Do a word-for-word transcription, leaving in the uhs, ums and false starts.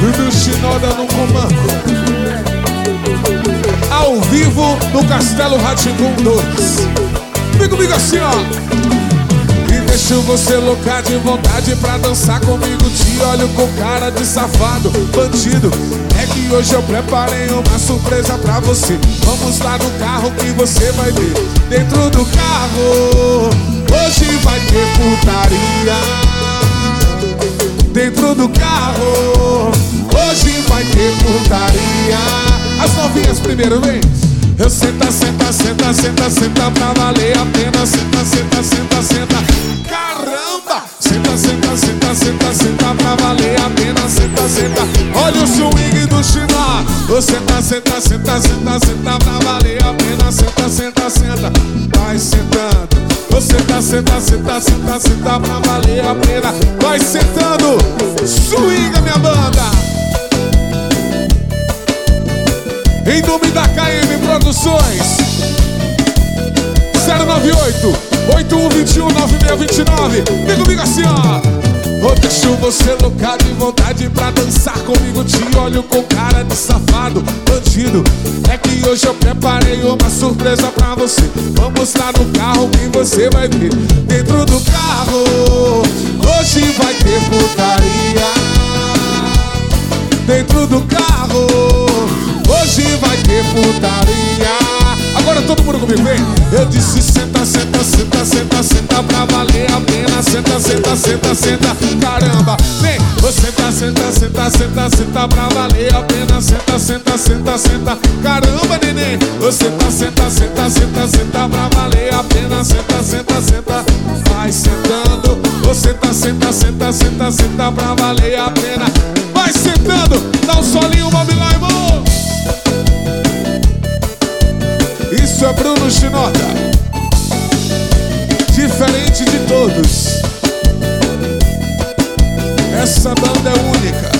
Bruno Shinoda no comando. Ao vivo no Castelo Rá-Tim-Bum dois. Vem comigo assim, ó. E deixo você louca de vontade pra dançar comigo. Te olho com cara de safado, bandido. É que hoje eu preparei uma surpresa pra você. Vamos lá no carro que você vai ver. Dentro do carro hoje vai ter putaria. Dentro do carro hoje vai ter putaria. As novinhas primeiro, vem. Eu senta, senta, senta, senta, senta pra valer a pena. Senta, senta, senta, senta. Caramba! Senta, senta, senta, senta, senta pra valer a pena. Senta, senta. Olha o swing do Chinó. Eu senta, senta, senta, senta, senta pra valer a pena. Senta, senta, senta. Vai sentando. Eu senta, senta, senta, senta, senta pra valer a pena. Vai sentando. Swinga, minha banda. Em nome da K M Produções, zero nove oito, oito um dois um, nove seis dois nove. Vem comigo assim, ó. Eu deixo você louca de vontade pra dançar comigo. Te olho com cara de safado, bandido. É que hoje eu preparei uma surpresa pra você. Vamos lá no carro que você vai ver. Dentro do carro hoje vai ter putaria. Dentro do carro hoje vai ter putaria. Agora todo mundo comigo, vem. Eu disse senta, senta, senta, senta, senta pra valer a pena. Senta, senta, senta, senta, caramba. Vem, você senta, senta, senta, senta, senta pra valer a pena. Senta, senta, senta, senta, caramba, neném. Você senta, senta, senta, senta, senta pra valer a pena. Senta, senta, senta, vai sentando. Você senta, senta, senta, senta, senta pra valer a pena. Vai sentando, dá um solinho, Bob lá, irmão. Isso é Bruno Shinoda, diferente de todos. Essa banda é única.